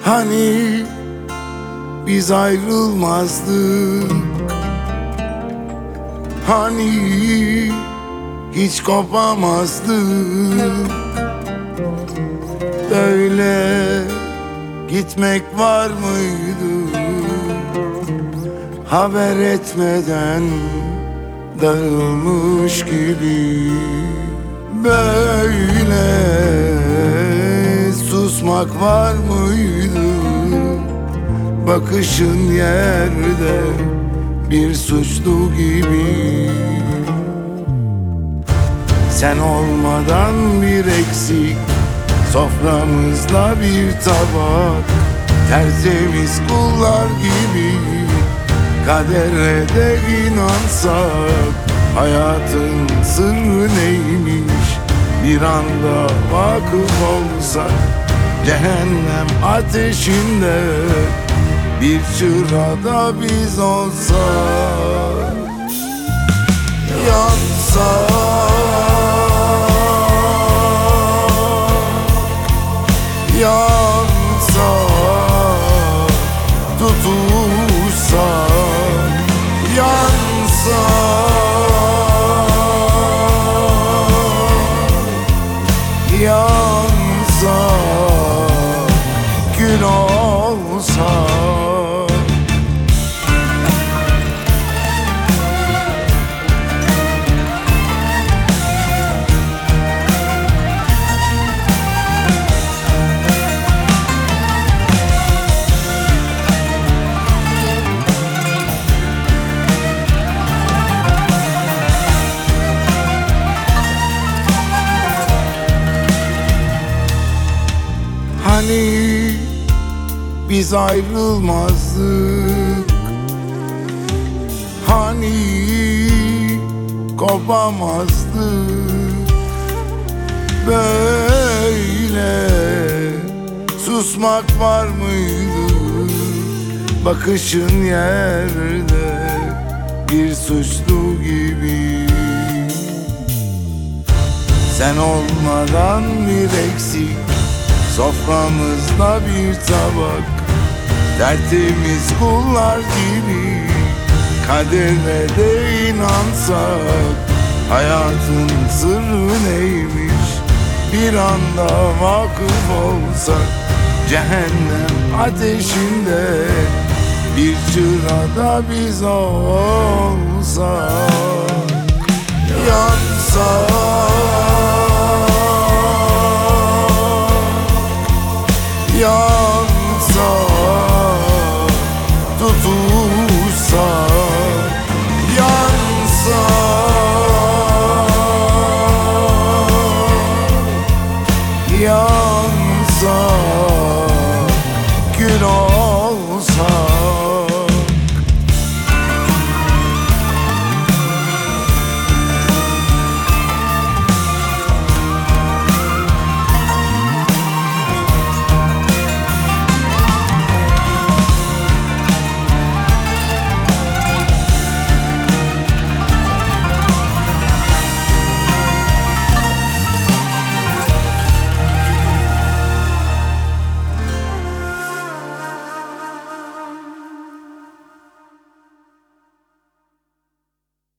Hani biz ayrılmazdık, hani hiç kopamazdık. Böyle gitmek var mıydı? Haber etmeden dağılmış gibi. Böyle susmak var mıydı? Bakışın yerde bir suçlu gibi. Sen olmadan bir eksik, soframızda bir tabak, tertemiz kullar gibi. Kadere de inansak, hayatın sırrı neymiş? Bir anda vakıf olsak, cehennem ateşinde bir çırada biz olsak, yansak, yansak, tutuşsak, yansak, yansak, gün olsak. Hani biz ayrılmazdık, hani kopamazdık. Böyle susmak var mıydı? Bakışın yerde bir suçlu gibi. Sen olmadan bir eksik, soframızda bir tabak, tertemiz kullar gibi. Kadere de inansak, hayatın sırrı neymiş? Bir anda vakıf olsak, cehennem ateşinde bir çırada biz olsak, yansak, yansak.